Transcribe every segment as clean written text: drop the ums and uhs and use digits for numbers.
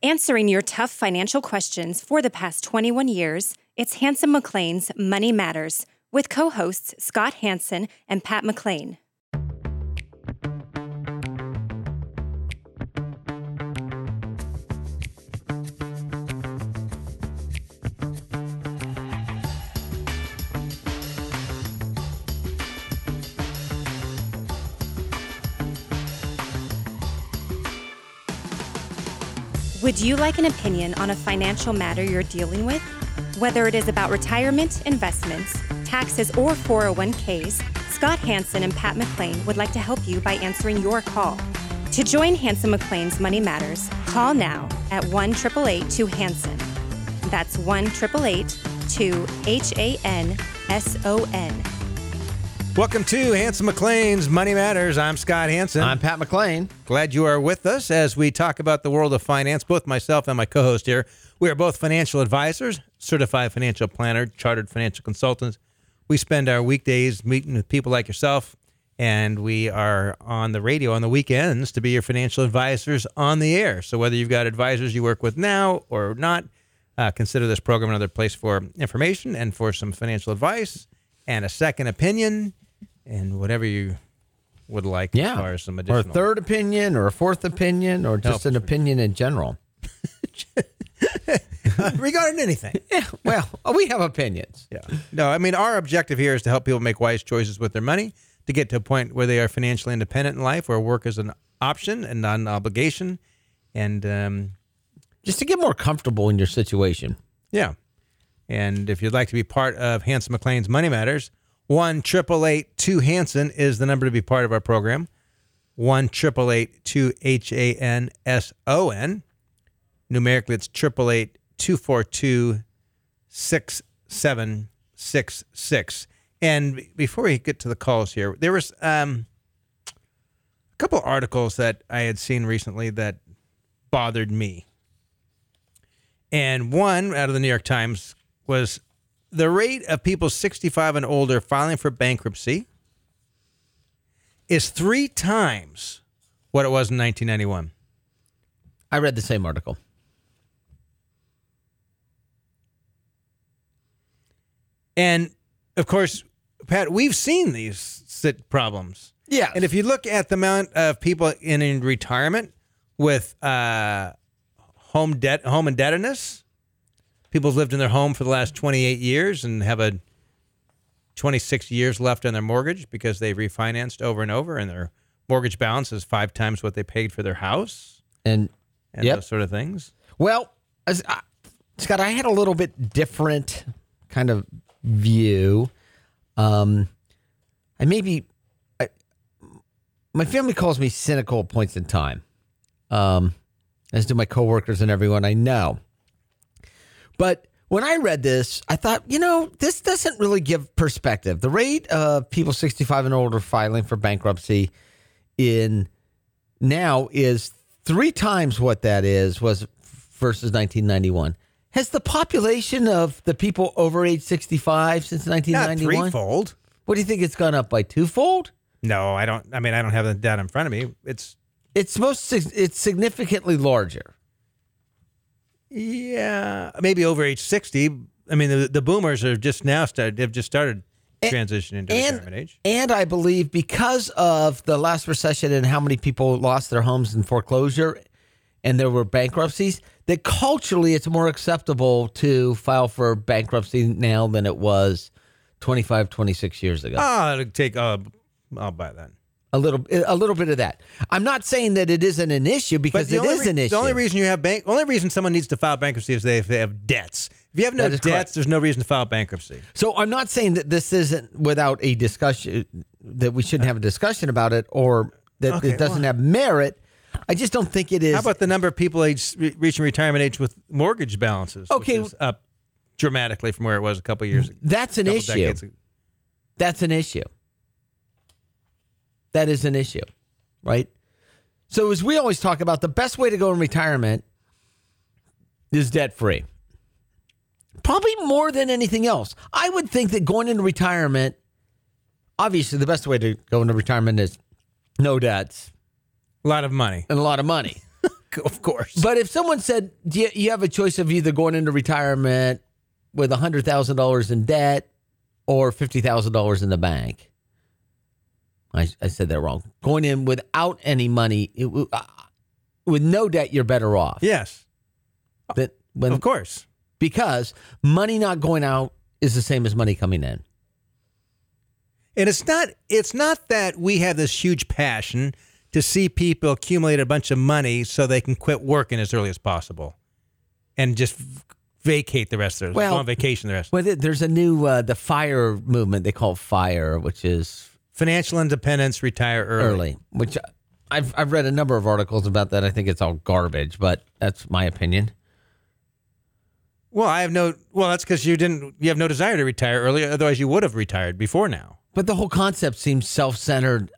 Answering your tough financial questions for the past 21 years, it's Hanson McLean's Money Matters with co-hosts Scott Hanson and Pat McLean. Would you like an opinion on a financial matter you're dealing with? Whether it is about retirement, investments, taxes, or 401ks, Scott Hanson and Pat McLean would like to help you by answering your call. To join Hanson McLean's Money Matters, call now at 1-888-2-HANSON. That's 1-888-2-HANSON. Welcome to Hanson McLean's Money Matters. I'm Scott Hanson. I'm Pat McLean. Glad you are with us as we talk about the world of finance. Both myself and my co-host here, we are both financial advisors, certified financial planner, chartered financial consultants. We spend our weekdays meeting with people like yourself, and we are on the radio on the weekends to be your financial advisors on the air. So whether you've got advisors you work with now or not, consider this program another place for information and for some financial advice and a second opinion. And whatever you would like as far as some additional. Or a third opinion or a fourth opinion or just an opinion in general. Regarding anything. Yeah, well, we have opinions. Yeah. No, I mean, our objective here is to help people make wise choices with their money, to get to a point where they are financially independent in life, where work is an option and not an obligation. And just to get more comfortable in your situation. Yeah. And if you'd like to be part of Hanson McLean's Money Matters, 1-888-2-HANSON is the number to be part of our program. 1-888-2-HANSON. Numerically, it's 888-242-6766. And before we get to the calls here, there was a couple articles that I had seen recently that bothered me. And one out of the New York Times was the rate of people 65 and older filing for bankruptcy is 3 times what it was in 1991. I read the same article. And, of course, Pat, we've seen these problems. Yeah. And if you look at the amount of people in retirement with home indebtedness, people have lived in their home for the last 28 years and have 26 years left on their mortgage because they refinanced over and over, and their mortgage balance is 5 times what they paid for their house and those sort of things. Well, Scott, I had a little bit different kind of view. My family calls me cynical at points in time, as do my coworkers and everyone I know. But when I read this, I thought, this doesn't really give perspective. The rate of people 65 and older filing for bankruptcy in now is 3 times what that was versus 1991. Has the population of the people over age 65 since 1991? Not threefold. What do you think, it's gone up by twofold? No, I don't. I mean, I don't have the data in front of me. It's significantly larger. Yeah, maybe over age 60. I mean, the boomers are just now started transitioning into retirement age. And I believe because of the last recession and how many people lost their homes in foreclosure and there were bankruptcies, that culturally it's more acceptable to file for bankruptcy now than it was 25, 26 years ago. I'll buy that. A little bit of that. I'm not saying that it isn't an issue, because it is an issue. The only reason someone needs to file bankruptcy is if they have debts. If you have no debts, correct, there's no reason to file bankruptcy. So I'm not saying that this isn't without a discussion, that we shouldn't have a discussion about it, or that it doesn't have merit. I just don't think it is. How about the number of people reaching retirement age with mortgage balances? Okay, which is up dramatically from where it was a couple years ago. That's an issue. That's an issue. That is an issue, right? So as we always talk about, the best way to go in retirement is debt-free. Probably more than anything else. I would think that going into retirement, obviously the best way to go into retirement is no debts. A lot of money. And a lot of money. Of course. But if someone said you have a choice of either going into retirement with $100,000 in debt or $50,000 in the bank, I said that wrong. Going in without any money, with no debt, you're better off. Yes. Of course. Because money not going out is the same as money coming in. And it's not that we have this huge passion to see people accumulate a bunch of money so they can quit working as early as possible and just vacate the rest of their go on vacation the rest. Well, there's a new the FIRE movement. They call it FIRE, which is financial independence, retire early. Which I've read a number of articles about that. I think it's all garbage, but that's my opinion. Well, that's because you have no desire to retire early. Otherwise, you would have retired before now. But the whole concept seems self-centered.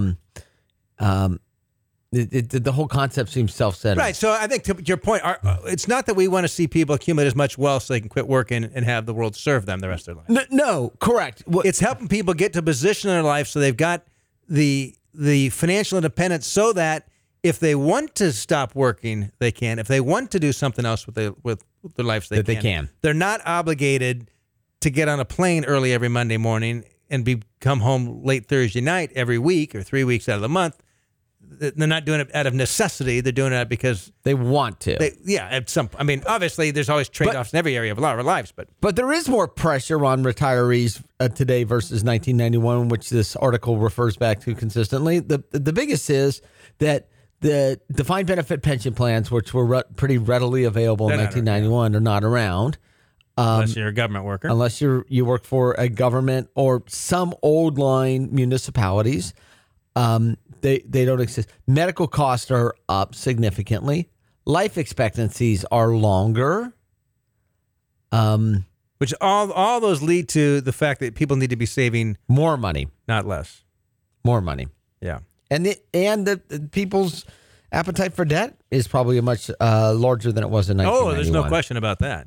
The whole concept seems self-centered. Right. So I think to your point, it's not that we want to see people accumulate as much wealth so they can quit working and have the world serve them the rest of their life. No, correct. It's helping people get to a position in their life so they've got the financial independence so that if they want to stop working, they can. If they want to do something else with their lives, they can. They're not obligated to get on a plane early every Monday morning and come home late Thursday night every week or 3 weeks out of the month. They're not doing it out of necessity. They're doing it because they want to. Obviously, there's always trade-offs in every area of our lives, but there is more pressure on retirees today versus 1991, which this article refers back to consistently. The biggest is that the defined benefit pension plans, which were pretty readily available in 1991, are not around. Unless you're a government worker. Unless you work for a government or some old line municipalities. They don't exist. Medical costs are up significantly. Life expectancies are longer. Which all those lead to the fact that people need to be saving more money, not less. More money. Yeah. And the people's appetite for debt is probably much larger than it was in 1991. Oh, there's no question about that.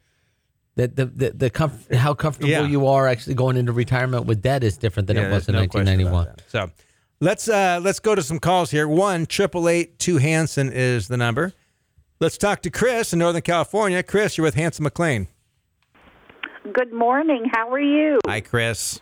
How comfortable you are actually going into retirement with debt is different than it was in 1991. So let's go to some calls here. 1-888-2-HANSON is the number. Let's talk to Chris in Northern California. Chris, you're with Hanson McLean. Good morning. How are you? Hi, Chris.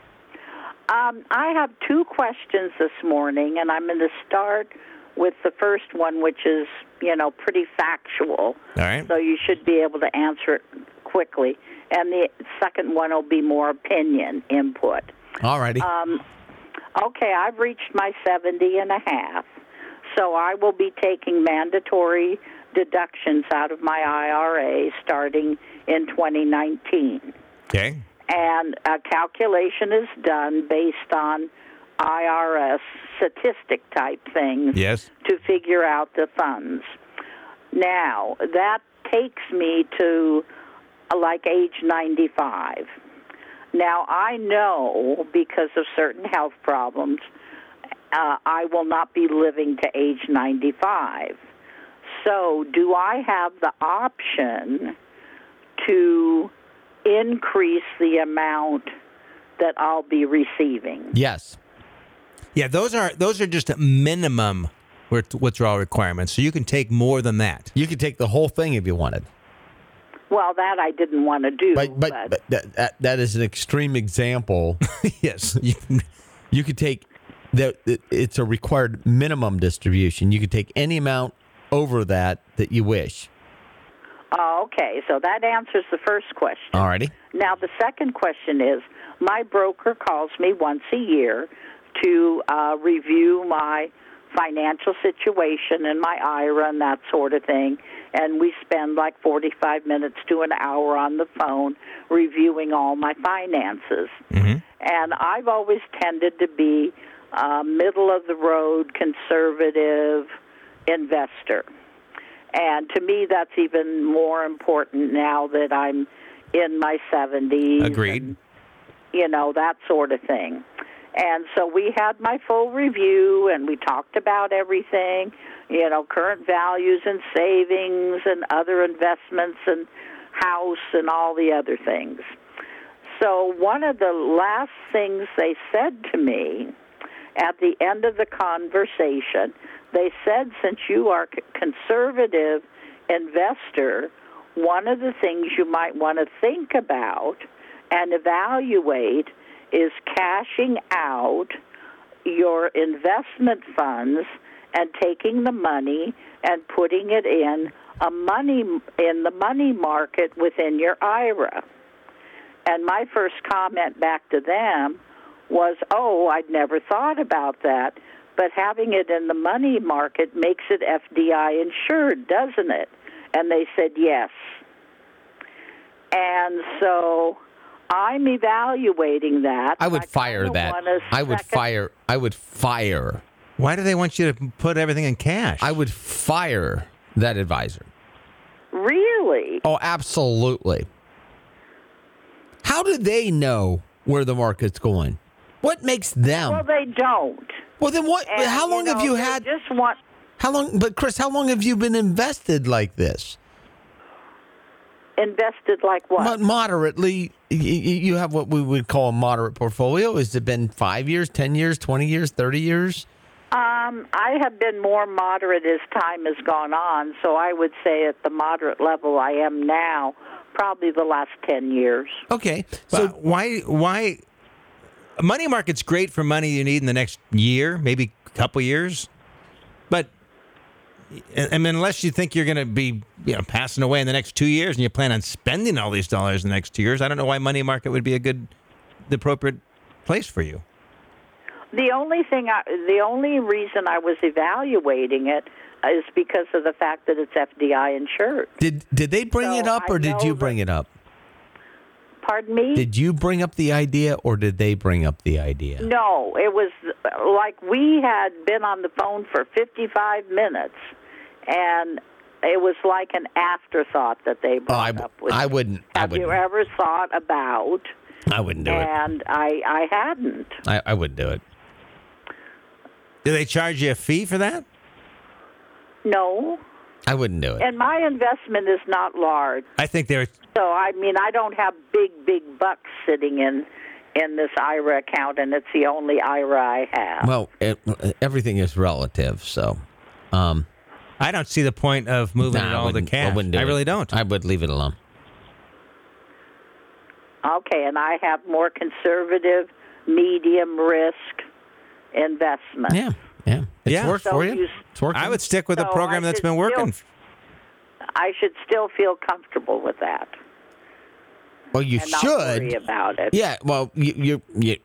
I have two questions this morning, and I'm going to start with the first one, which is, pretty factual. All right. So you should be able to answer it quickly. And the second one will be more opinion input. All righty. Okay, I've reached my 70 and a half, so I will be taking mandatory deductions out of my IRA starting in 2019. Okay. And a calculation is done based on IRS statistic type things to figure out the funds. Now, that takes me to like age 95. Now, I know because of certain health problems, I will not be living to age 95. So do I have the option to increase the amount that I'll be receiving? Yes. Yeah, those are just minimum withdrawal requirements. So you can take more than that. You could take the whole thing if you wanted. Well, that I didn't want to do. But that is an extreme example. Yes. You could take it's a required minimum distribution. You could take any amount over that you wish. Oh, okay. So that answers the first question. All righty. Now, the second question is, my broker calls me once a year to review my financial situation and my IRA and that sort of thing. And we spend like 45 minutes to an hour on the phone reviewing all my finances. Mm-hmm. And I've always tended to be a middle-of-the-road, conservative investor. And to me, that's even more important now that I'm in my 70s. Agreed. And, that sort of thing. And so we had my full review, and we talked about everything, current values and savings and other investments and house and all the other things. So one of the last things they said to me at the end of the conversation, they said, since you are a conservative investor, one of the things you might want to think about and evaluate is cashing out your investment funds and taking the money and putting it in the money market within your IRA. And my first comment back to them was, oh, I'd never thought about that, but having it in the money market makes it FDI insured, doesn't it? And they said yes. And so I'm evaluating that. I would fire that. I would fire. Why do they want you to put everything in cash? I would fire that advisor. Really? Oh, absolutely. How do they know where the market's going? What makes them? Well, they don't. Well, then what? And, how long have you had? How long? But Chris, how long have you been invested like this? Invested like what? Moderately. You have what we would call a moderate portfolio. Has it been 5 years, 10 years, 20 years, 30 years? I have been more moderate as time has gone on, so I would say at the moderate level I am now, probably the last 10 years. Okay. So why money market's great for money you need in the next year, maybe a couple years. But I mean, unless you think you're going to be, passing away in the next 2 years and you plan on spending all these dollars in the next 2 years, I don't know why money market would be the appropriate place for you. The only reason I was evaluating it is because of the fact that it's FDI insured. Did they bring it up, or did you bring it up? Pardon me? Did you bring up the idea, or did they bring up the idea? No, it was like we had been on the phone for 55 minutes, and it was like an afterthought that they brought up. I wouldn't. Have you ever thought about? I wouldn't do it. And I hadn't. I wouldn't do it. Do they charge you a fee for that? No. I wouldn't do it. And my investment is not large. I think they're... So, I mean, I don't have big bucks sitting in this IRA account, and it's the only IRA I have. Well, everything is relative, so... I don't see the point of moving it all to cash. I really don't. I would leave it alone. Okay, and I have more conservative, medium risk investment. Yeah. It's worked for you. It's working. I would stick with a program that's been working. I should still feel comfortable with that. Well, you and should. Not worry about it. Yeah. Well, you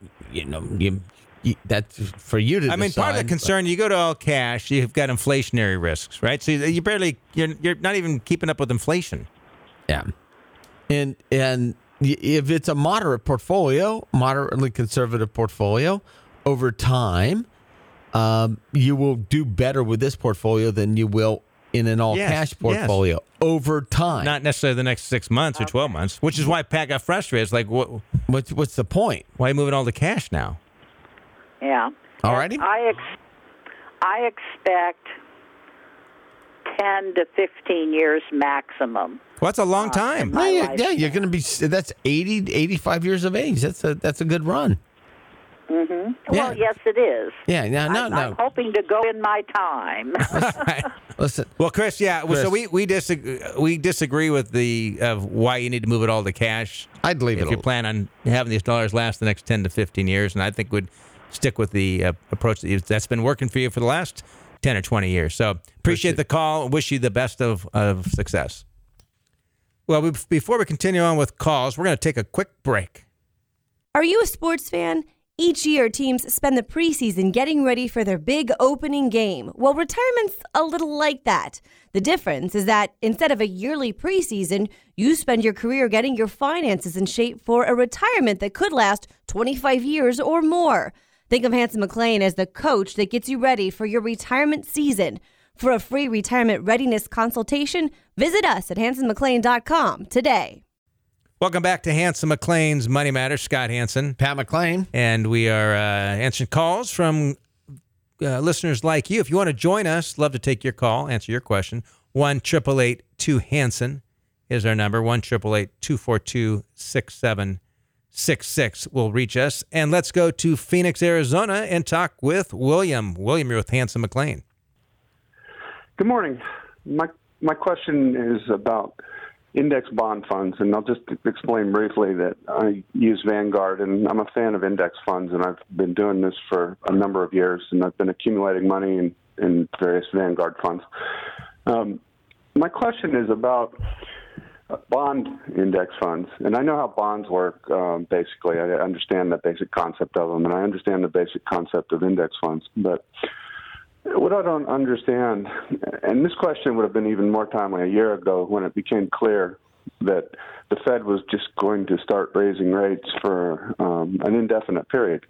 that's for you to decide. I mean, part of the concern, you go to all cash, you've got inflationary risks, right? So you're not even keeping up with inflation. Yeah. And if it's a moderately conservative portfolio, over time, you will do better with this portfolio than you will in an all-cash portfolio over time. Not necessarily the next 6 months or 12 months, which is why Pat got frustrated. It's like, what's the point? Why are you moving all to cash now? Yeah. All righty. I expect 10 to 15 years maximum. Well, that's a long time. Yeah, you're going to be, that's 80, 85 years of age. That's a good run. Mm-hmm. Well, yes, it is. Yeah, I'm hoping to go in my time. Listen. Well, Chris, so we disagree with why you need to move it all to cash. I'd leave it. If you plan on having these dollars last the next 10 to 15 years, and I think would stick with the approach that's been working for you for the last 10 or 20 years. So appreciate the call. Wish you the best of success. Well, before we continue on with calls, we're going to take a quick break. Are you a sports fan? Each year, teams spend the preseason getting ready for their big opening game. Well, retirement's a little like that. The difference is that instead of a yearly preseason, you spend your career getting your finances in shape for a retirement that could last 25 years or more. Think of Hanson McClain as the coach that gets you ready for your retirement season. For a free retirement readiness consultation, visit us at hansonmcclain.com today. Welcome back to Hanson McClain's Money Matters. Scott Hanson. Pat McClain. And we are answering calls from listeners like you. If you want to join us, love to take your call, answer your question. 1-888-2-HANSON is our number, 1-888-242-6767. 888-866 will reach us. And let's go to Phoenix, Arizona, and talk with William. William, you're with Hanson McLean. Good morning. My question is about index bond funds, and I'll just explain briefly that I use Vanguard, and I'm a fan of index funds, and I've been doing this for a number of years, and I've been accumulating money in various Vanguard funds. My question is about bond index funds, and I know how bonds work, basically. I understand the basic concept of them, and I understand the basic concept of index funds, but what I don't understand, and this question would have been even more timely a year ago when it became clear that the Fed was just going to start raising rates for an indefinite period.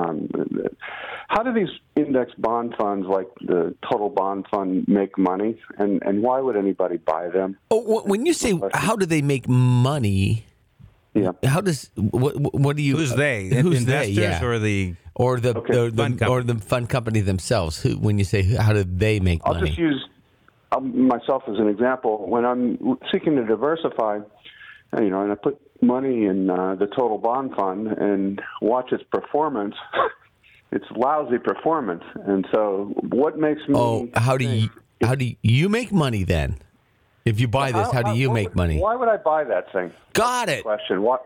How do these index bond funds like the Total Bond Fund make money, and why would anybody buy them? Oh, when you say how do they make money? Yeah. How does what do you? Who's they? Who's investors they? Yeah. or the fund company themselves? When you say how do they make money? I'll just use myself as an example. When I'm seeking to diversify, and I put money in the Total Bond Fund and watch its performance, it's lousy performance. And so, what makes me? Oh, how do you make money then? If you buy this, how do you make money? Why would I buy that thing? Got it. Question. What?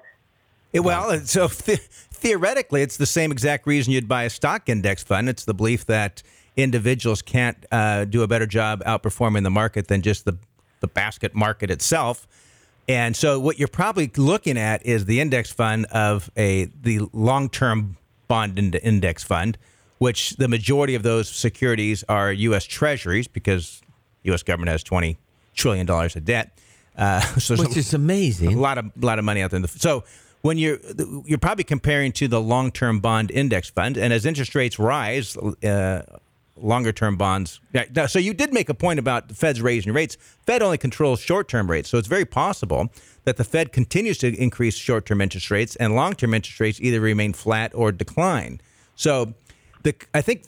So theoretically, it's the same exact reason you'd buy a stock index fund. It's the belief that individuals can't do a better job outperforming the market than just the basket market itself. And so what you're probably looking at is the index fund of the long-term bond index fund, which the majority of those securities are U.S. Treasuries because U.S. government has $20 trillion of debt. Which is amazing. A lot of money out there. So when you're probably comparing to the long-term bond index fund, and as interest rates rise, longer-term bonds. So you did make a point about the Fed's raising rates. Fed only controls short-term rates, so it's very possible that the Fed continues to increase short-term interest rates and long-term interest rates either remain flat or decline. So I think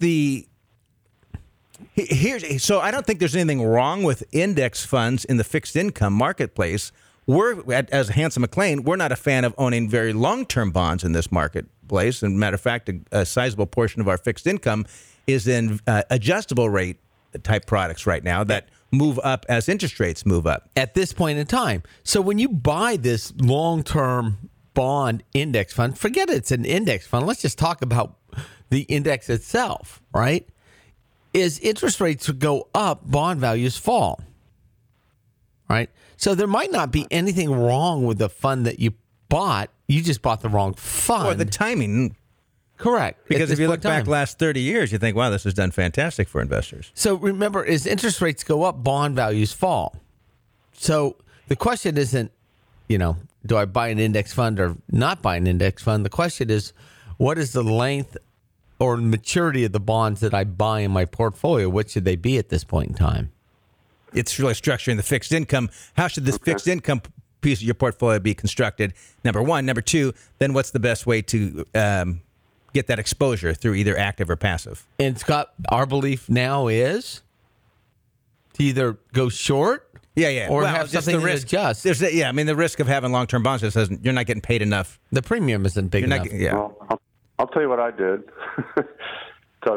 So I don't think there's anything wrong with index funds in the fixed income marketplace. As Hanson McLean, we're not a fan of owning very long-term bonds in this marketplace. And matter of fact, a sizable portion of our fixed income is in adjustable rate type products right now that move up as interest rates move up. At this point in time. So when you buy this long-term bond index fund, forget it's an index fund. Let's just talk about the index itself, right? Is interest rates go up, bond values fall, right? So there might not be anything wrong with the fund that you bought. You just bought the wrong fund. Or the timing. Correct. Because if you look back last 30 years, you think, wow, this has done fantastic for investors. So remember, as interest rates go up, bond values fall. So the question isn't, do I buy an index fund or not buy an index fund? The question is, what is the length or maturity of the bonds that I buy in my portfolio? What should they be at this point in time? It's really structuring the fixed income. How should this fixed income piece of your portfolio be constructed? Number one. Number two, then what's the best way to get that exposure through either active or passive? And Scott, our belief now is to either go short or have something that adjusts. The risk of having long-term bonds just says you're not getting paid enough. The premium isn't big enough. Well, I'll tell you what I did. So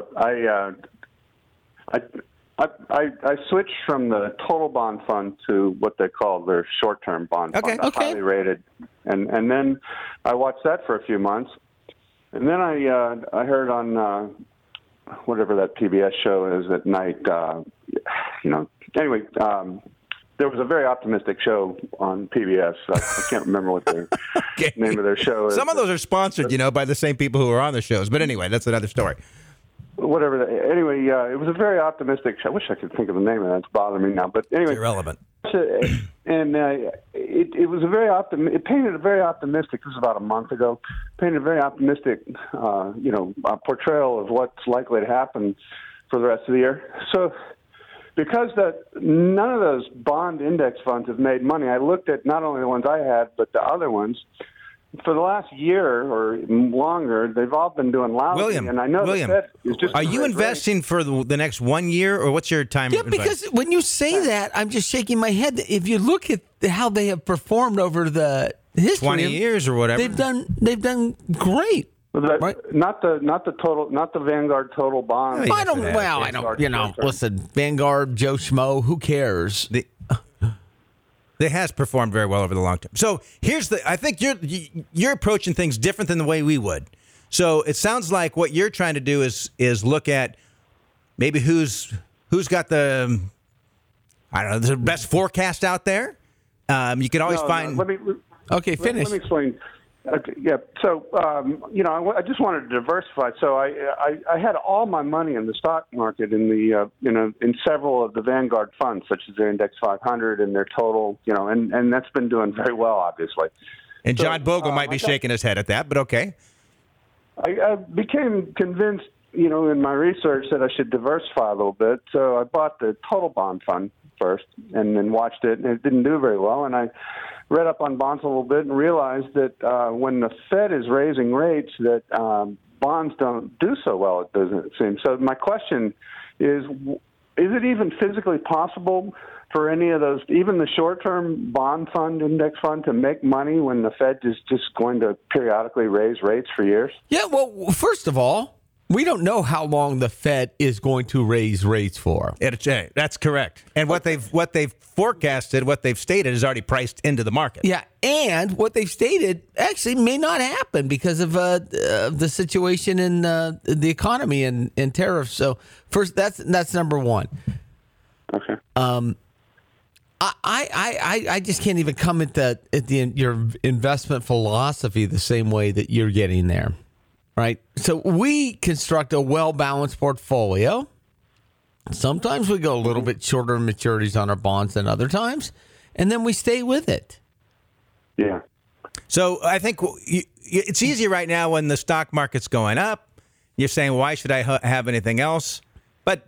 I switched from the Total Bond Fund to what they call their short-term bond fund, highly rated, and then I watched that for a few months, and then I heard on whatever that PBS show is at night, Anyway, there was a very optimistic show on PBS. I can't remember what the name of their show is. Some of those are sponsored, by the same people who are on the shows. But anyway, that's another story. Anyway, it was a very optimistic show. I wish I could think of the name of that. It's bothering me now. But anyway, it's irrelevant. And it was it painted a very optimistic. This was about a month ago. Painted a very optimistic, portrayal of what's likely to happen for the rest of the year. So, because none of those bond index funds have made money, I looked at not only the ones I had, but the other ones. For the last year or longer, they've all been doing lousy. William, and I know the Fed is just. Are you investing for the next 1 year, or what's your time? Yeah, because when you say that, I'm just shaking my head. If you look at how they have performed over the history, 20 years or whatever. They've done great. Right? Not the Vanguard total bond. I don't. Listen, Vanguard, Joe Schmo, who cares? It has performed very well over the long term. So I think you're approaching things different than the way we would. So it sounds like what you're trying to do is look at maybe who's got the best forecast out there. You could always find. Finish. Let me explain. Okay, yeah. So, I just wanted to diversify. So I had all my money in the stock market in in several of the Vanguard funds, such as their Index 500 and their total, and that's been doing very well, obviously. And John Bogle might be shaking his head at that, but okay. I became convinced, in my research that I should diversify a little bit. So I bought the total bond fund first and then watched it, and it didn't do very well. And I read up on bonds a little bit and realized that when the Fed is raising rates, that bonds don't do so well, it doesn't seem. So my question is it even physically possible for any of those, even the short-term bond fund, index fund, to make money when the Fed is just going to periodically raise rates for years? Yeah, well, first of all, we don't know how long the Fed is going to raise rates for. That's correct. And what they've forecasted, what they've stated, is already priced into the market. Yeah, and what they've stated actually may not happen because of the situation in the economy and tariffs. So first, that's number one. Okay. I just can't even come at your investment philosophy the same way that you're getting there. Right. So we construct a well-balanced portfolio. Sometimes we go a little bit shorter in maturities on our bonds than other times, and then we stay with it. Yeah. So I think it's easy right now when the stock market's going up. You're saying, why should I have anything else? But,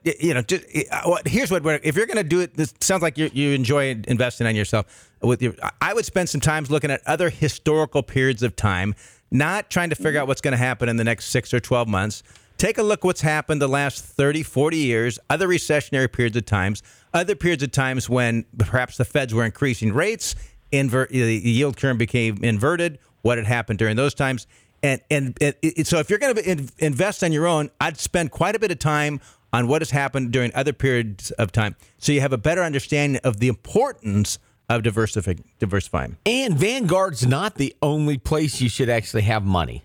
here's what if you're going to do it, this sounds like you enjoy investing on yourself. I would spend some time looking at other historical periods of time, not trying to figure out what's going to happen in the next 6 or 12 months. Take a look what's happened the last 30, 40 years, other recessionary periods of times, other periods of times when perhaps the Feds were increasing rates, the yield curve became inverted, what had happened during those times. So if you're going to invest on your own, I'd spend quite a bit of time on what has happened during other periods of time so you have a better understanding of the importance of diversifying. And Vanguard's not the only place you should actually have money.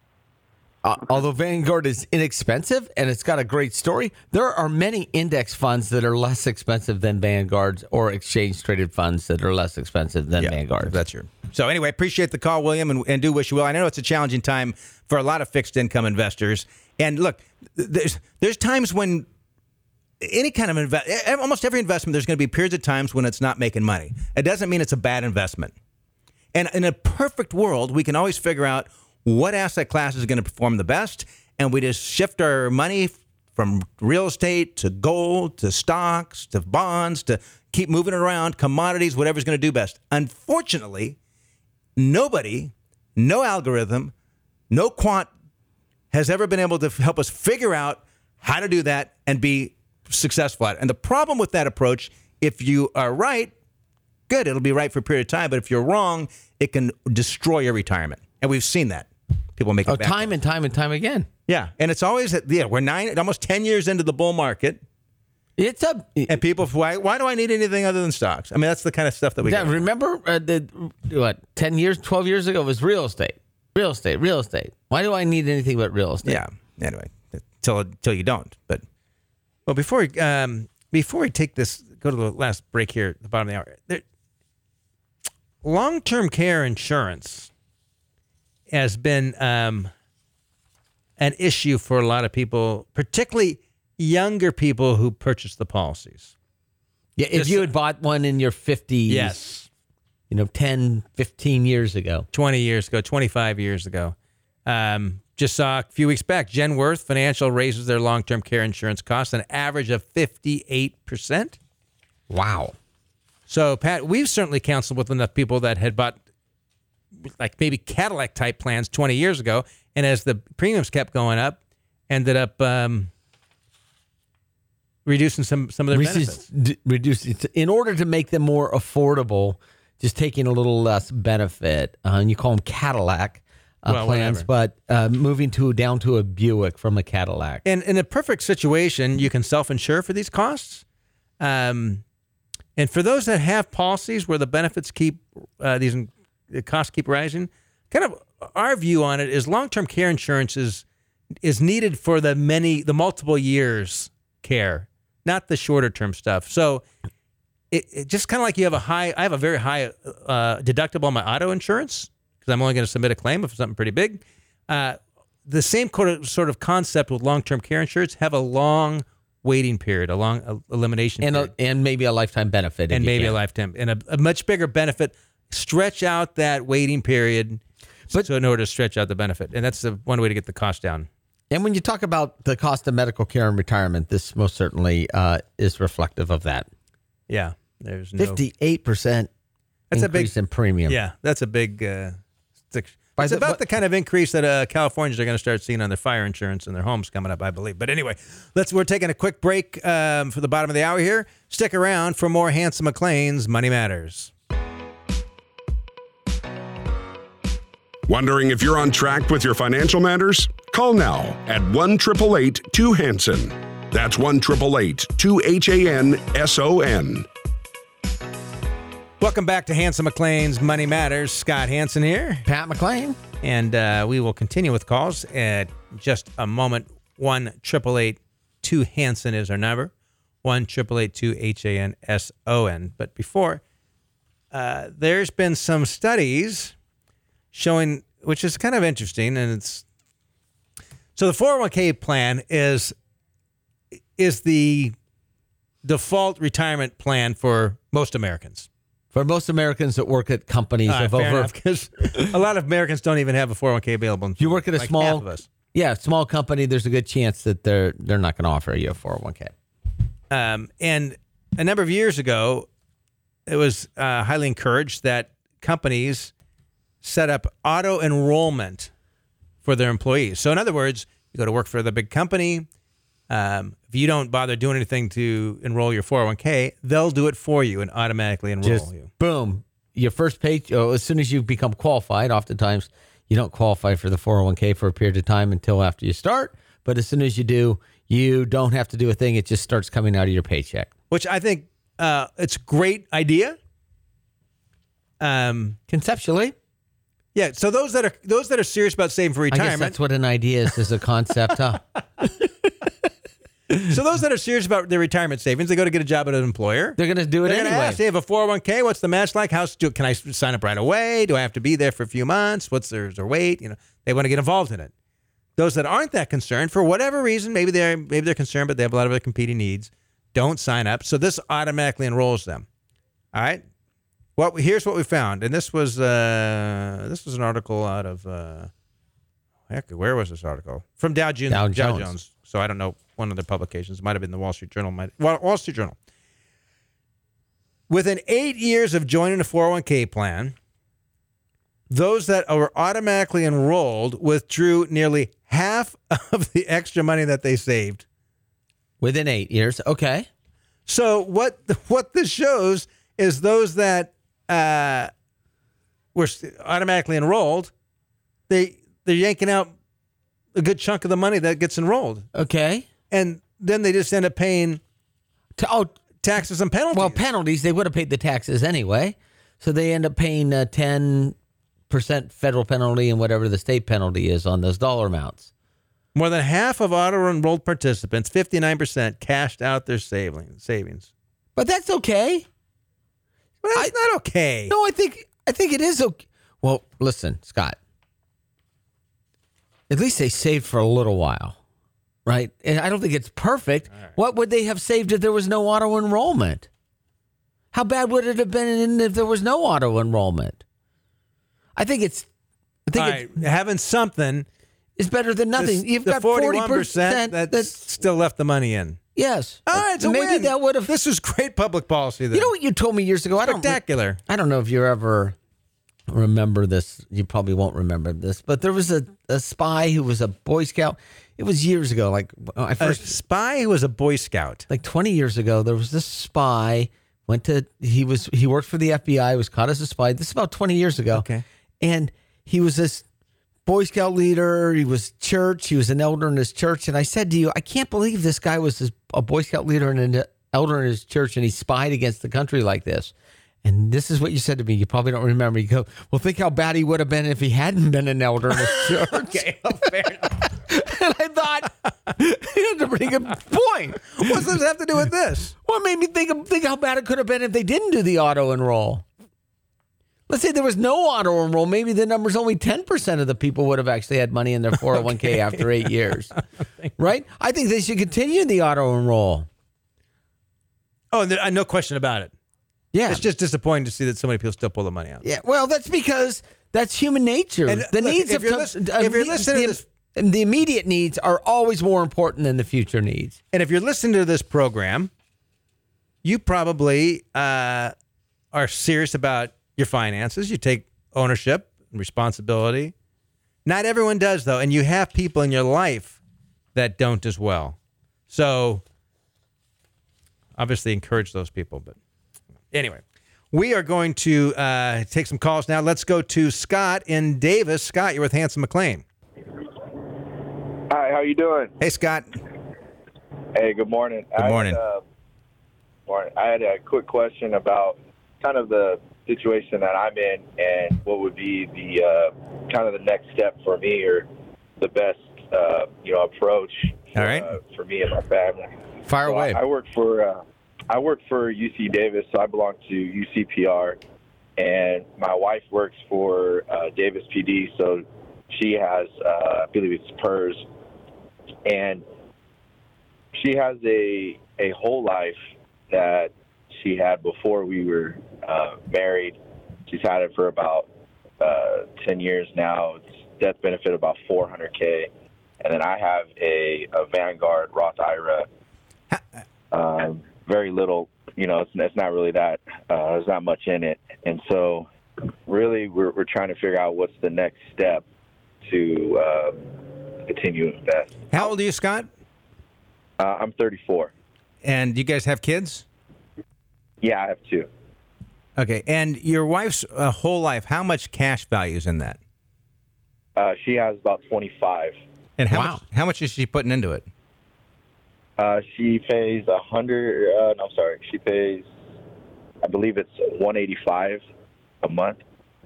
Although Vanguard is inexpensive and it's got a great story, there are many index funds that are less expensive than Vanguard's or exchange-traded funds that are less expensive than Vanguard. That's true. So anyway, appreciate the call, William, and do wish you well. I know it's a challenging time for a lot of fixed-income investors. And look, there's times when any kind of almost every investment, there's going to be periods of times when it's not making money. It doesn't mean it's a bad investment. And in a perfect world, we can always figure out what asset class is going to perform the best, and we just shift our money from real estate to gold to stocks to bonds to keep moving it around, commodities, whatever's going to do best. Unfortunately, nobody, no algorithm, no quant has ever been able to help us figure out how to do that and be successful at it. And the problem with that approach, if you are right, good, it'll be right for a period of time. But if you're wrong, it can destroy your retirement. And we've seen that. People make it back. Time and time again. Yeah. And it's always, we're almost 10 years into the bull market. And people, why do I need anything other than stocks? I mean, that's the kind of stuff that we got. Remember, 10 years, 12 years ago, it was real estate. Real estate. Why do I need anything but real estate? Yeah. Anyway, till you don't. But before we take this, go to the last break here at the bottom of the hour. Long-term care insurance has been an issue for a lot of people, particularly younger people who purchase the policies. Yeah, if you had bought one in your 50s. Yes. 10, 15 years ago. 20 years ago, 25 years ago. Just saw a few weeks back, Genworth Financial raises their long-term care insurance costs an average of 58%. Wow. So, Pat, we've certainly counseled with enough people that had bought like maybe Cadillac-type plans 20 years ago, and as the premiums kept going up, ended up reducing some of their benefits. In order to make them more affordable, just taking a little less benefit. And you call them Cadillac plans, but moving down to a Buick from a Cadillac. And in a perfect situation, you can self-insure for these costs. And for those that have policies where the benefits the costs keep rising, kind of our view on it is long-term care insurance is needed for the multiple years care, not the shorter-term stuff. So it just kind of like I have a very high deductible on my auto insurance because I'm only going to submit a claim if it's something pretty big. The same sort of concept with long-term care insurance, have a long waiting period, a long elimination period. And maybe a lifetime benefit. And maybe a lifetime. And a much bigger benefit. Stretch out that waiting period in order to stretch out the benefit. And that's one way to get the cost down. And when you talk about the cost of medical care and retirement, this most certainly is reflective of that. Yeah. There's 58% increase in premium. Yeah, that's a big... it's about the kind of increase that Californians are going to start seeing on their fire insurance and their homes coming up, I believe. But anyway, we're taking a quick break for the bottom of the hour here. Stick around for more Hanson McLean's Money Matters. Wondering if you're on track with your financial matters? Call now at 1-888-2-HANSON. That's 1-888-2-HANSON. Welcome back to Hanson McLean's Money Matters. Scott Hanson here. Pat McLean. And we will continue with calls at just a moment. 1-888-2-HANSON is our number. 1-888-2-HANSON. But before, there's been some studies showing, which is kind of interesting, and so the 401k plan is the default retirement plan for most Americans. For most Americans that work at companies of over... because a lot of Americans don't even have a 401k available. You work at a small... half of us. Yeah, small company, there's a good chance that they're not going to offer you a 401k. And a number of years ago, it was highly encouraged that companies set up auto enrollment for their employees. So in other words, you go to work for the big company. If you don't bother doing anything to enroll your 401k, they'll do it for you and automatically enroll you. Boom. Your first pay, as soon as you become qualified, oftentimes you don't qualify for the 401k for a period of time until after you start. But as soon as you do, you don't have to do a thing. It just starts coming out of your paycheck. Which I think it's a great idea. Conceptually. Yeah, so those that are serious about saving for retirement. I guess that's what an idea is a concept, huh? So those that are serious about their retirement savings, they go to get a job at an employer. They're going to do it anyway. Ask, they have a 401k. What's the match like? Can I sign up right away? Do I have to be there for a few months? Is there wait? They want to get involved in it. Those that aren't that concerned, for whatever reason, maybe they're concerned, but they have a lot of other competing needs, don't sign up. So this automatically enrolls them. All right. Here's what we found, and this was an article out of where was this article? From Dow Jones. So I don't know, one of their publications. It might have been the Wall Street Journal. Wall Street Journal. Within 8 years of joining a 401k plan, those that were automatically enrolled withdrew nearly half of the extra money that they saved. Within 8 years, okay. So what this shows is those that were automatically enrolled, they're yanking out a good chunk of the money that gets enrolled. Okay. And then they just end up paying taxes and penalties. Well, penalties, they would have paid the taxes anyway. So they end up paying 10% federal penalty and whatever the state penalty is on those dollar amounts. More than half of auto-enrolled participants, 59%, cashed out their savings. But that's okay. Well, that's not okay. No, I think it is okay. Well, listen, Scott. At least they saved for a little while, right? And I don't think it's perfect. Right. What would they have saved if there was no auto enrollment? How bad would it have been if there was no auto enrollment? I think having something is better than nothing. You've got 41% that still left the money in. Yes. All right, so maybe that would have. This is great public policy. Then. You know what you told me years ago? Spectacular. I don't know if you ever remember this. You probably won't remember this, but there was a spy who was a Boy Scout. It was years ago. A spy who was a Boy Scout. Like 20 years ago, there was this spy He worked for the FBI, was caught as a spy. This is about 20 years ago. Okay. And he was this Boy Scout leader. He was church. He was an elder in his church. And I said to you, I can't believe this guy was a Boy Scout leader and an elder in his church, and he spied against the country like this. And this is what you said to me. You probably don't remember. You go, well, think how bad he would have been if he hadn't been an elder in his church. Okay, fair enough. And I thought, he had a pretty good point. What does this have to do with this? Well, it made me think how bad it could have been if they didn't do the auto enroll. Let's say there was no auto enroll. Maybe the number's only 10% of the people would have actually had money in their 401k after 8 years. Right? I think they should continue the auto enroll. Oh, no question about it. Yeah. It's just disappointing to see that so many people still pull the money out. Yeah. Well, that's because that's human nature. And the look, needs if you're listening to this, and the immediate needs are always more important than the future needs. and if you're listening to this program, you probably are serious about your finances. You take ownership and responsibility. Not everyone does, though, and you have people in your life that don't as well. So obviously encourage those people. But anyway, we are going to take some calls now. Let's go to Scott in Davis. Scott, you're with Hanson McLean. Hi, how you doing? Hey, Scott. Hey, good morning. Good morning. I had a quick question about kind of the situation that I'm in and what would be the kind of the next step for me or the best approach for me and my family. Fire away. I work for UC Davis, so I belong to UCPR, and my wife works for Davis PD, so she has I believe it's PERS, and she has a whole life that she had before we were married. She's had it for about 10 years now. It's death benefit about $400K, and then I have a Vanguard Roth IRA. Very little, it's not really that. There's not much in it, and so really we're trying to figure out what's the next step to continue to invest. How old are you, Scott? I'm 34. And you guys have kids? Yeah, I have 2. Okay. And your wife's whole life, how much cash value is in that? She has about 25. And how much is she putting into it? She pays she pays, I believe it's $185 a month.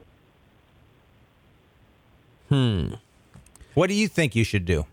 What do you think you should do?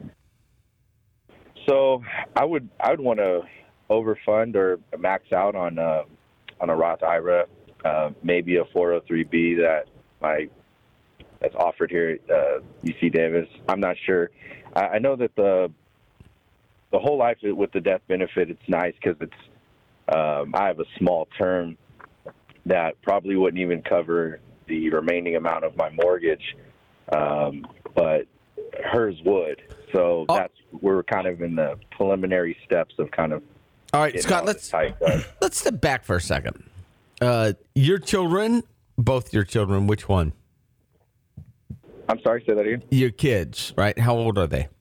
So I would want to overfund or max out on a Roth IRA, maybe a 403B that's offered here at UC Davis. I'm not sure. I know that the whole life with the death benefit, it's nice because it's I have a small term that probably wouldn't even cover the that's amount of my mortgage, but hers would. So we're kind of in the preliminary steps of kind of. All right, Scott, let's step back for a second. Your children, both your children, which one? I'm sorry, say that again. Your kids, right? How old are they?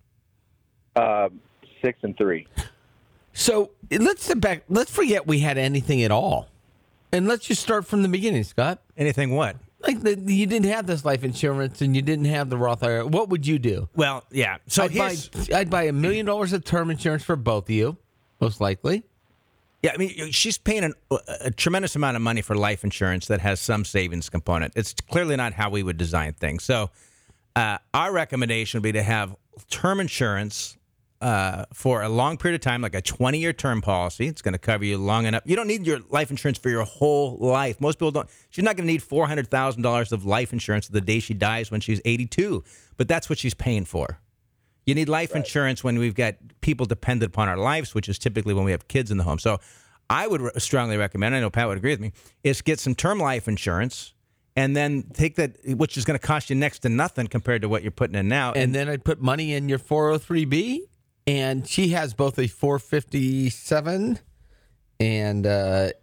6 and 3. So let's step back. Let's forget we had anything at all. And let's just start from the beginning, Scott. Anything what? Like you didn't have this life insurance and you didn't have the Roth IRA. What would you do? Well, yeah. So I'd buy $1 million of term insurance for both of you, most likely. Yeah, I mean, she's paying a tremendous amount of money for life insurance that has some savings component. It's clearly not how we would design things. So our recommendation would be to have term insurance for a long period of time, like a 20-year term policy. It's going to cover you long enough. You don't need your life insurance for your whole life. Most people don't. She's not going to need $400,000 of life insurance the day she dies when she's 82, but that's what she's paying for. You need life insurance when we've got people dependent upon our lives, which is typically when we have kids in the home. So I would strongly recommend, I know Pat would agree with me, is get some term life insurance and then take that, which is going to cost you next to nothing compared to what you're putting in now. And then I'd put money in your 403B. And she has both a 457 and a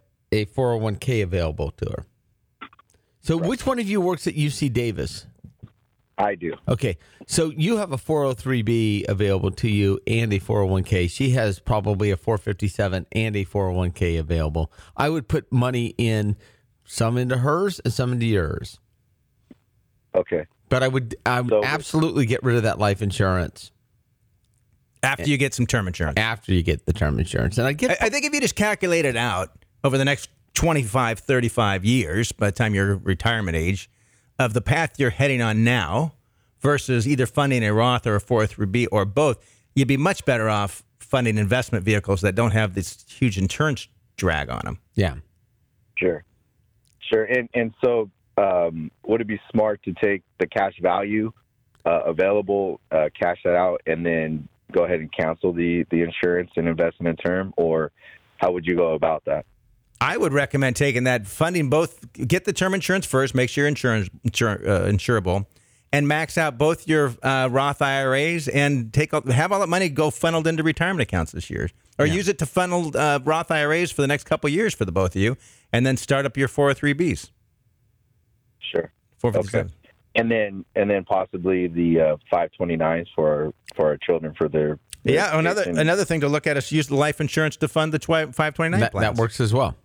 401k available to her. So which one of you works at UC Davis? I do. Okay. So you have a 403B available to you and a 401k. She has probably a 457 and a 401k available. I would put money in, some into hers and some into yours. Okay. But I would absolutely get rid of that life insurance. After you get some term insurance. After you get the term insurance. And I think if you just calculate it out over the next 25, 35 years, by the time you're retirement age, of the path you're heading on now versus either funding a Roth or a 403B or both, you'd be much better off funding investment vehicles that don't have this huge insurance drag on them. Yeah. Sure. And so would it be smart to take the cash value available, cash that out, and then go ahead and cancel the insurance and investment term, or how would you go about that? I would recommend taking that, funding both, get the term insurance first, make sure you're insurable, and max out both your Roth IRAs and have all that money go funneled into retirement accounts this year. Or use it to funnel Roth IRAs for the next couple of years for the both of you, and then start up your 403Bs. Sure. 457. Okay. And then possibly the 529s for our children for their another thing to look at is use the life insurance to fund the 529 plans. That works as well.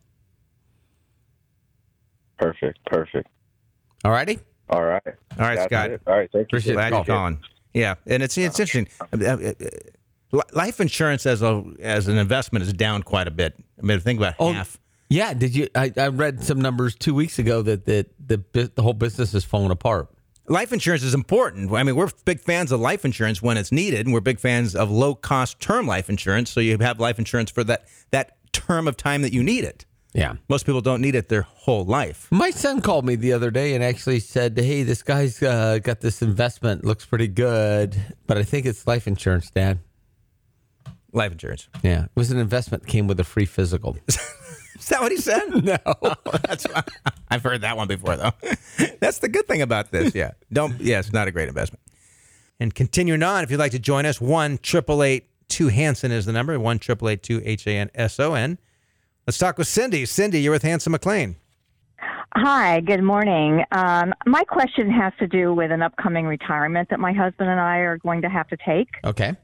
Perfect. All righty? All right, Scott. All right, thank you. Glad you're calling. Yeah, and it's interesting. Life insurance as an investment is down quite a bit. I mean, think about half. Yeah, did you? I read some numbers 2 weeks ago that the whole business is falling apart. Life insurance is important. I mean, we're big fans of life insurance when it's needed, and we're big fans of low-cost term life insurance, so you have life insurance for that term of time that you need it. Yeah. Most people don't need it their whole life. My son called me the other day and actually said, hey, this guy's got this investment, looks pretty good, but I think it's life insurance, Dad. Life insurance. Yeah. It was an investment that came with a free physical. Is that what he said? No. I've heard that one before, though. That's the good thing about this. Yeah. It's not a great investment. And continuing on, if you'd like to join us, 1-888-2-HANSON is the number, 1-888-2-HANSON. Let's talk with Cindy. Cindy, you're with Hanson McLean. Hi, good morning. My question has to do with an upcoming retirement that my husband and I are going to have to take. Okay.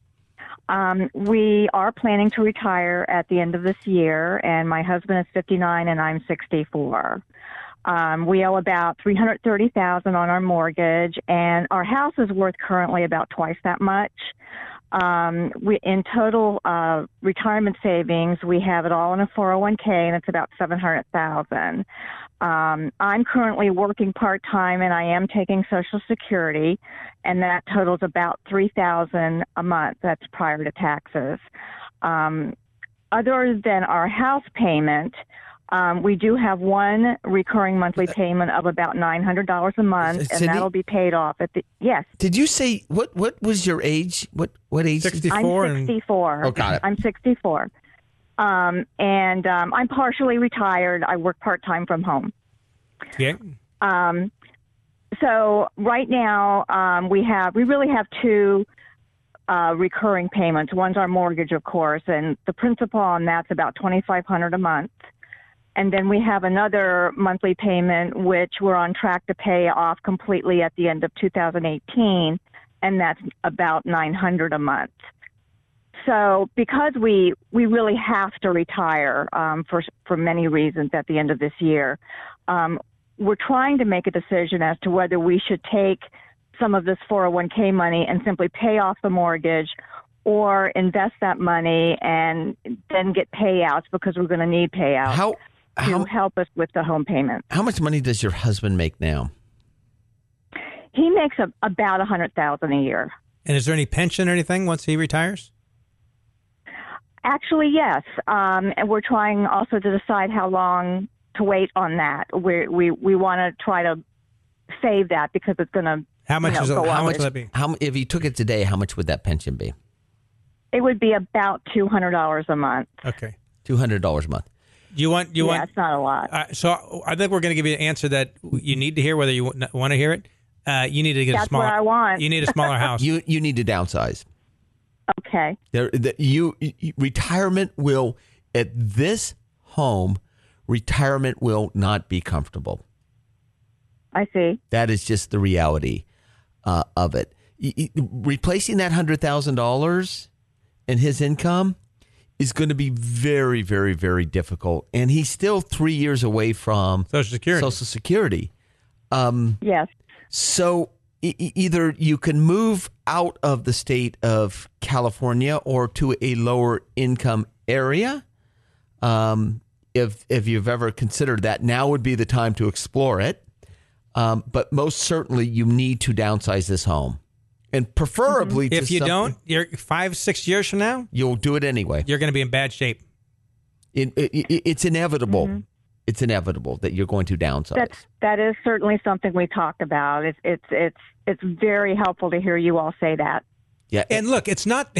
We are planning to retire at the end of this year, and my husband is 59 and I'm 64. We owe about $330,000 on our mortgage, and our house is worth currently about twice that much. In total retirement savings, we have it all in a 401k, and it's about $700,000. I'm currently working part-time, and I am taking Social Security, and that totals about $3,000 a month. That's prior to taxes. Other than our house payment, we do have one recurring monthly payment of about $900 a month, Cindy? and that'll be paid off at the yes. Did you say what was your age? What age? 64. I'm 64. Oh, got it. I'm 64. And I'm partially retired. I work part-time from home. Yeah. So right now we really have two recurring payments. One's our mortgage, of course, and the principal on that's about $2,500 a month. And then we have another monthly payment, which we're on track to pay off completely at the end of 2018, and that's about $900 a month. So because we really have to retire for many reasons at the end of this year, we're trying to make a decision as to whether we should take some of this 401k money and simply pay off the mortgage, or invest that money and then get payouts, because we're going to need payouts to help us with the home payment. How much money does your husband make now? He makes about $100,000 a year. And is there any pension or anything once he retires? Actually, yes. And we're trying also to decide how long to wait on that. We want to try to save that, because it's going to How much would that be? If you took it today, how much would that pension be? It would be about $200 a month. Okay. $200 a month. It's not a lot. So I think we're going to give you an answer that you need to hear, whether you want to hear it. You need to get That's a smaller. what I want. You need a smaller house. You need to downsize. Okay. Retirement will, at this home, retirement will not be comfortable. I see. That is just the reality. of it. Replacing that $100,000 in his income is going to be very, very, very difficult. And he's still 3 years away from Social Security. Yes. So either you can move out of the state of California or to a lower income area. If you've ever considered that, now would be the time to explore it. But most certainly you need to downsize this home. And preferably if you don't, you're 5-6 years from now, you'll do it anyway. You're going to be in bad shape. It's inevitable. Mm-hmm. It's inevitable that you're going to downsize. That is certainly something we talked about. It's very helpful to hear you all say that. Yeah, and look, it's not.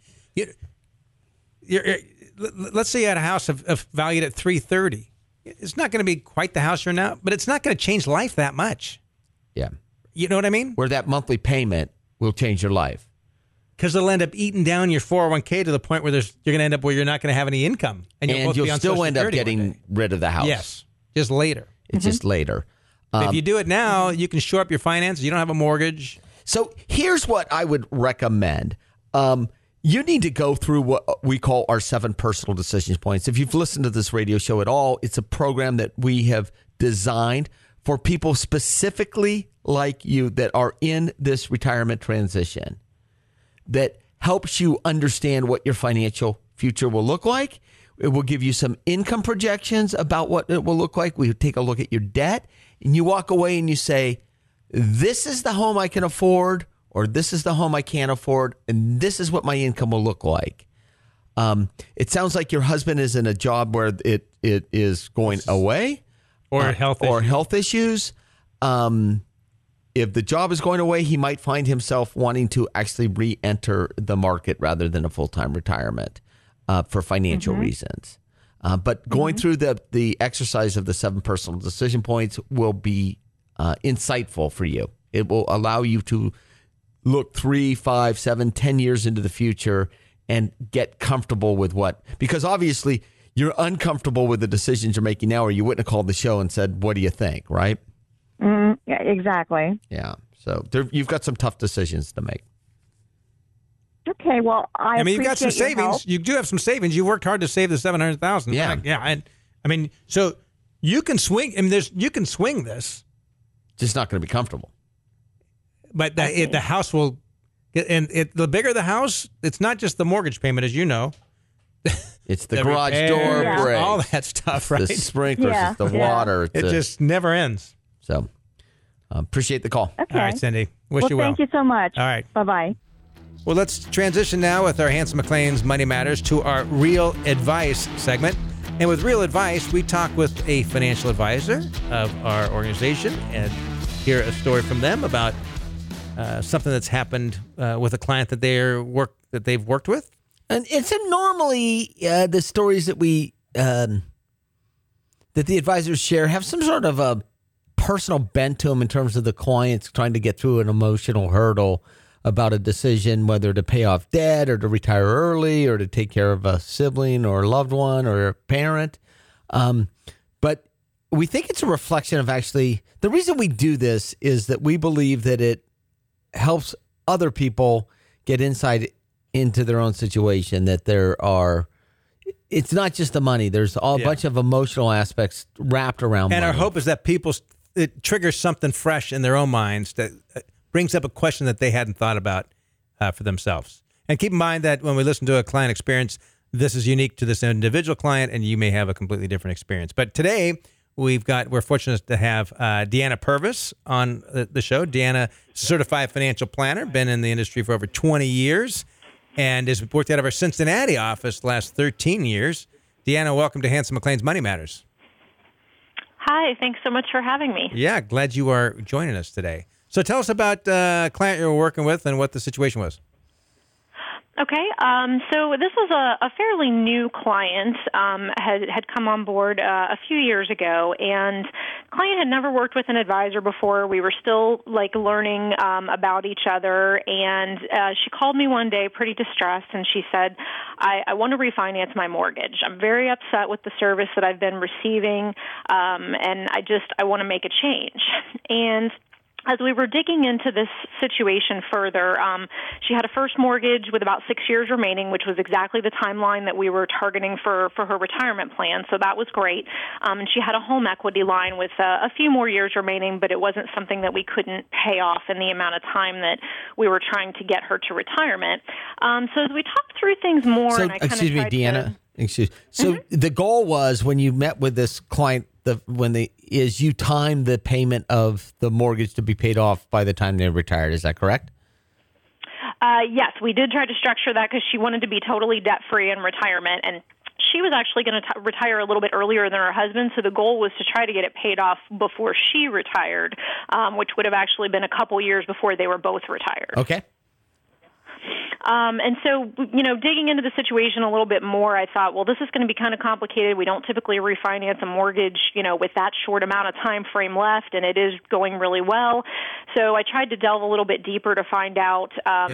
Let's say you had a house of valued at $330. It's not going to be quite the house you're now, but it's not going to change life that much. Yeah, you know what I mean. Where that monthly payment will change your life. Because it'll end up eating down your 401k to the point where you're going to end up where you're not going to have any income. And you'll still end up getting rid of the house. Yes, just later. It's just later. If you do it now, you can shore up your finances. You don't have a mortgage. So here's what I would recommend. You need to go through what we call our 7 personal decision points. If you've listened to this radio show at all, it's a program that we have designed for people specifically like you that are in this retirement transition, that helps you understand what your financial future will look like. It will give you some income projections about what it will look like. We take a look at your debt, and you walk away and you say, this is the home I can afford, or this is the home I can't afford, and this is what my income will look like. It sounds like your husband is in a job where it is going away. Or health issues. If the job is going away, he might find himself wanting to actually re-enter the market rather than a full-time retirement for financial reasons. But going through the exercise of the 7 personal decision points will be insightful for you. It will allow you to look 3, 5, 7, 10 years into the future and get comfortable with because obviously you're uncomfortable with the decisions you're making now, or you wouldn't have called the show and said, what do you think, right? Yeah, exactly. Yeah. So you've got some tough decisions to make. Okay. Well, I mean, you've got some savings. Help. You do have some savings. You worked hard to save the $700,000. Yeah. Yeah. And I mean, so you can swing. I mean, you can swing this. Just not going to be comfortable. But the house will, the bigger the house, it's not just the mortgage payment, as you know. It's the garage door breaks, all that stuff, right? The sprinklers, it's the water. It just never ends. So, appreciate the call. Okay. All right, Cindy. Wish you well. Thank you so much. All right. Bye-bye. Well, let's transition now with our Hanson McLean's Money Matters to our Real Advice segment. And with Real Advice, we talk with a financial advisor of our organization and hear a story from them about something that's happened with a client that they've worked with. And it's normally the stories that that the advisors share have some sort of a personal bent to them in terms of the clients trying to get through an emotional hurdle about a decision, whether to pay off debt or to retire early or to take care of a sibling or a loved one or a parent. But we think it's a reflection of actually the reason we do this is that we believe that it helps other people get insight into their own situation, that it's not just the money. There's a bunch of emotional aspects wrapped around and money. Our hope is that it triggers something fresh in their own minds that brings up a question that they hadn't thought about for themselves. And keep in mind that when we listen to a client experience, this is unique to this individual client, and you may have a completely different experience. But today, we're fortunate to have Deanna Purvis on the show. Deanna is a certified financial planner, been in the industry for over 20 years, and has worked out of our Cincinnati office the last 13 years. Deanna, welcome to Hanson McLean's Money Matters. Hi, thanks so much for having me. Yeah, glad you are joining us today. So tell us about the client you were working with and what the situation was. Okay, so this was a fairly new client, had come on board a few years ago, and client had never worked with an advisor before. We were still learning about each other, and she called me one day pretty distressed, and she said, I want to refinance my mortgage. I'm very upset with the service that I've been receiving, and I want to make a change. And as we were digging into this situation further, she had a first mortgage with about 6 years remaining, which was exactly the timeline that we were targeting for her retirement plan. So that was great. And she had a home equity line with a few more years remaining, but it wasn't something that we couldn't pay off in the amount of time that we were trying to get her to retirement. So as we talked through things more, so, and I kind of excuse me, Deanna. So the goal was, when you met with this client, you timed the payment of the mortgage to be paid off by the time they retired. Is that correct? Yes, we did try to structure that because she wanted to be totally debt-free in retirement, and she was actually going to retire a little bit earlier than her husband, so the goal was to try to get it paid off before she retired, which would have actually been a couple years before they were both retired. Okay. And so, digging into the situation a little bit more, I thought, well, this is going to be kind of complicated. We don't typically refinance a mortgage, with that short amount of time frame left, and it is going really well. So I tried to delve a little bit deeper to find out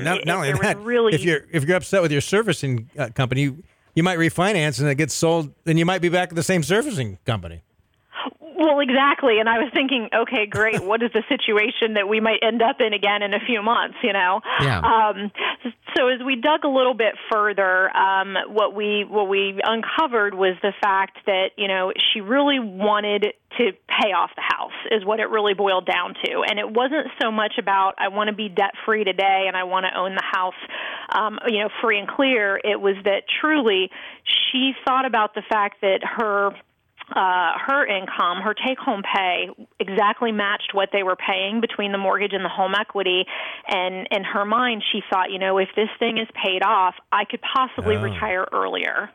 if you're upset with your servicing company, you might refinance and it gets sold, and you might be back at the same servicing company. Well, exactly. And I was thinking, okay, great. What is the situation that we might end up in again in a few months, Yeah. So as we dug a little bit further, what we uncovered was the fact that, she really wanted to pay off the house is what it really boiled down to. And it wasn't so much about, I want to be debt-free today and I want to own the house, free and clear. It was that truly she thought about the fact that her income, her take-home pay, exactly matched what they were paying between the mortgage and the home equity. And in her mind, she thought, if this thing is paid off, I could possibly retire earlier.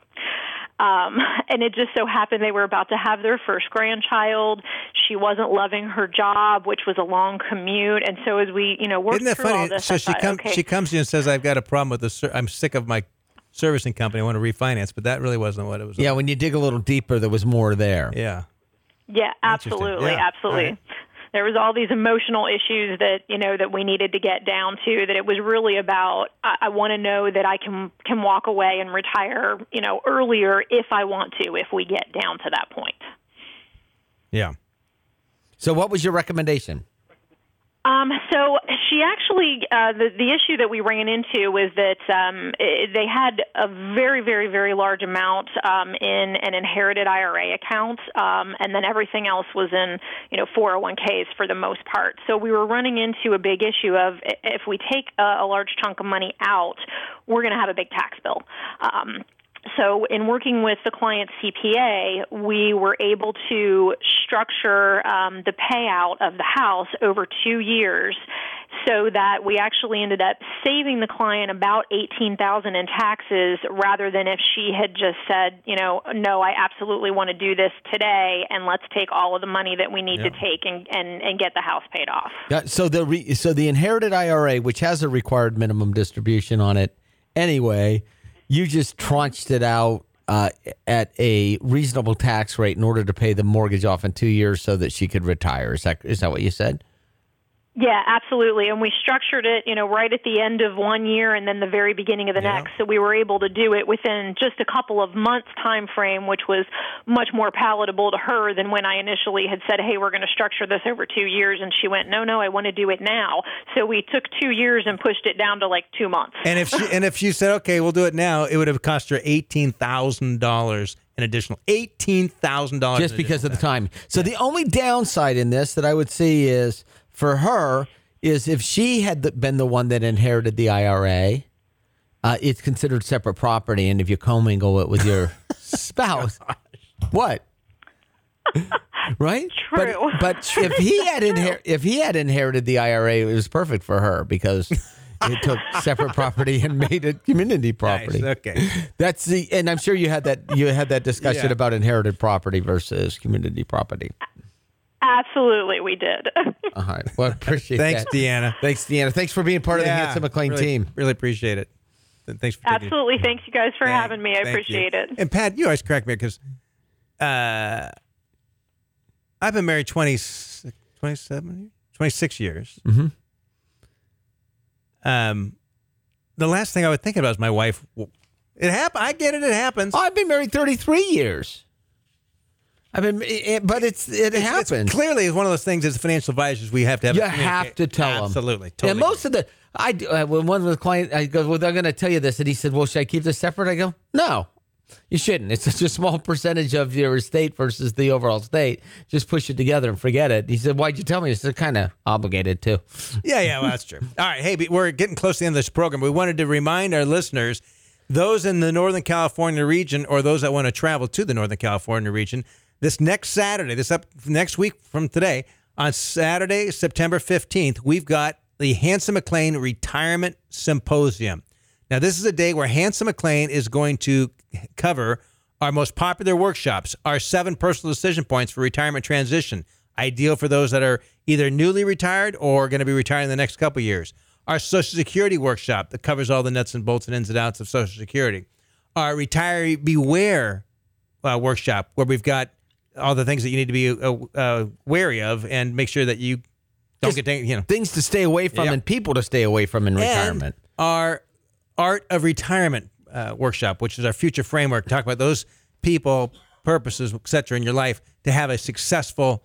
And it just so happened they were about to have their first grandchild. She wasn't loving her job, which was a long commute. And so as we, worked Isn't that through funny? all this, So she comes to you and says, I've got a problem with I'm sick of my servicing company. I want to refinance, but that really wasn't what it was. Yeah, when you dig a little deeper, there was more there. Yeah. Yeah, absolutely, absolutely. Right. There was all these emotional issues that that we needed to get down to. That it was really about, I want to know that I can walk away and retire, earlier if I want to, if we get down to that point. Yeah. So, what was your recommendation? So she actually, the issue that we ran into was that they had a very, very, very large amount in an inherited IRA account, and then everything else was in, 401ks for the most part. So we were running into a big issue of, if we take a large chunk of money out, we're going to have a big tax bill. So in working with the client's CPA, we were able to structure the payout of the house over 2 years so that we actually ended up saving the client about $18,000 in taxes, rather than if she had just said, no, I absolutely want to do this today, and let's take all of the money that we need to take and get the house paid off. Yeah, so the inherited IRA, which has a required minimum distribution on it anyway, you just tranched it out at a reasonable tax rate in order to pay the mortgage off in 2 years so that she could retire. Is that what you said? Yeah, absolutely. And we structured it, right at the end of 1 year and then the very beginning of the next. So we were able to do it within just a couple of months time frame, which was much more palatable to her than when I initially had said, hey, we're going to structure this over 2 years. And she went, no, I want to do it now. So we took 2 years and pushed it down to like 2 months. And if she said, okay, we'll do it now, it would have cost her $18,000 an additional $18,000 just because of the time. So the only downside in this that I would see is, for her, is if she had been the one that inherited the IRA, it's considered separate property, and if you commingle it with your spouse, what? Right? True. But if he had inherited the IRA, it was perfect for her because it took separate property and made it community property. Nice. Okay. That's and I'm sure you had that discussion about inherited property versus community property. Absolutely, we did. All right. Well, I appreciate Thanks, that. Deanna. Thanks, Deanna. Thanks for being part of the Hanson McLean team. Really appreciate it. Thanks for taking Absolutely. Thanks, you guys, for having me. I appreciate it. And Pat, you always correct me because I've been married 26 years. Mm-hmm. The last thing I would think about is my wife. It happened. I get it. It happens. Oh, I've been married 33 years. I mean, but it happens. It's clearly, one of those things as financial advisors we have to have. You have to tell them. Absolutely. Totally. And most of when one with a client, I go, well, they're going to tell you this. And he said, well, should I keep this separate? I go, no, you shouldn't. It's such a small percentage of your estate versus the overall estate. Just push it together and forget it. He said, why'd you tell me? I said, kind of obligated to. Yeah, well, that's true. All right. Hey, we're getting close to the end of this program. We wanted to remind our listeners, those in the Northern California region or those that want to travel to the Northern California region, this next Saturday, next week from today, on Saturday, September 15th, we've got the Hanson McLean Retirement Symposium. Now, this is a day where Hanson McLean is going to cover our most popular workshops, our 7 personal decision points for retirement transition, ideal for those that are either newly retired or going to be retiring in the next couple of years. Our Social Security workshop that covers all the nuts and bolts and ins and outs of Social Security. Our Retiree Beware workshop, where we've got all the things that you need to be wary of and make sure that you don't get things to stay away from and people to stay away from in retirement. Our Art of Retirement workshop, which is our future framework, talk about those people, purposes, et cetera, in your life to have a successful,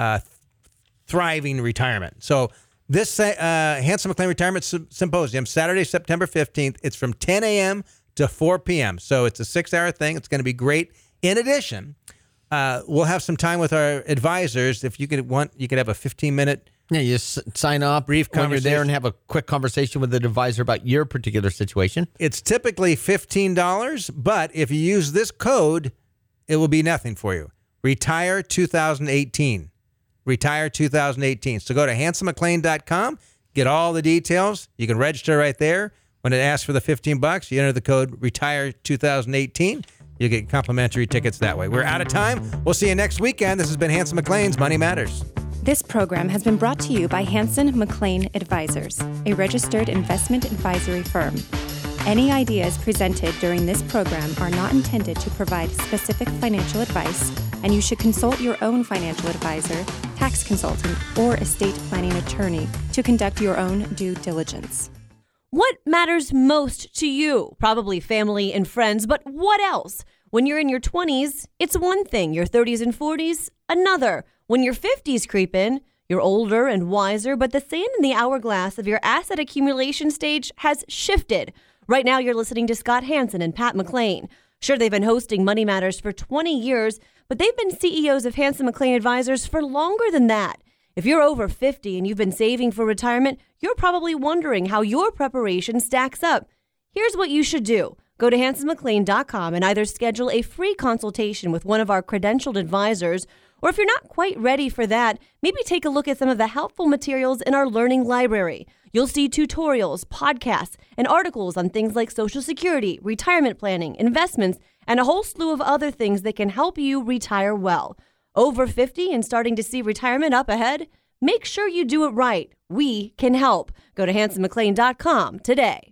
thriving retirement. So this Hanson McLean Retirement Symposium, Saturday, September 15th, it's from 10 a.m. to 4 p.m. So it's a 6-hour thing. It's going to be great. In addition, we'll have some time with our advisors. If you could have a 15-minute. Yeah, you just sign up brief when you're there and have a quick conversation with the advisor about your particular situation. It's typically $15, but if you use this code, it will be nothing for you. Retire 2018. Retire 2018. So go to hansonmclean.com, get all the details. You can register right there. When it asks for the $15, you enter the code Retire 2018. You get complimentary tickets that way. We're out of time. We'll see you next weekend. This has been Hanson McLean's Money Matters. This program has been brought to you by Hanson McLean Advisors, a registered investment advisory firm. Any ideas presented during this program are not intended to provide specific financial advice, and you should consult your own financial advisor, tax consultant, or estate planning attorney to conduct your own due diligence. What matters most to you? Probably family and friends, but what else? When you're in your 20s, it's one thing. Your 30s and 40s, another. When your 50s creep in, you're older and wiser, but the sand in the hourglass of your asset accumulation stage has shifted. Right now, you're listening to Scott Hanson and Pat McLean. Sure, they've been hosting Money Matters for 20 years, but they've been CEOs of Hanson McLean Advisors for longer than that. If you're over 50 and you've been saving for retirement, you're probably wondering how your preparation stacks up. Here's what you should do. Go to hansonmclean.com and either schedule a free consultation with one of our credentialed advisors, or if you're not quite ready for that, maybe take a look at some of the helpful materials in our learning library. You'll see tutorials, podcasts, and articles on things like Social Security, retirement planning, investments, and a whole slew of other things that can help you retire well. Over 50 and starting to see retirement up ahead? Make sure you do it right. We can help. Go to hansonmclean.com today.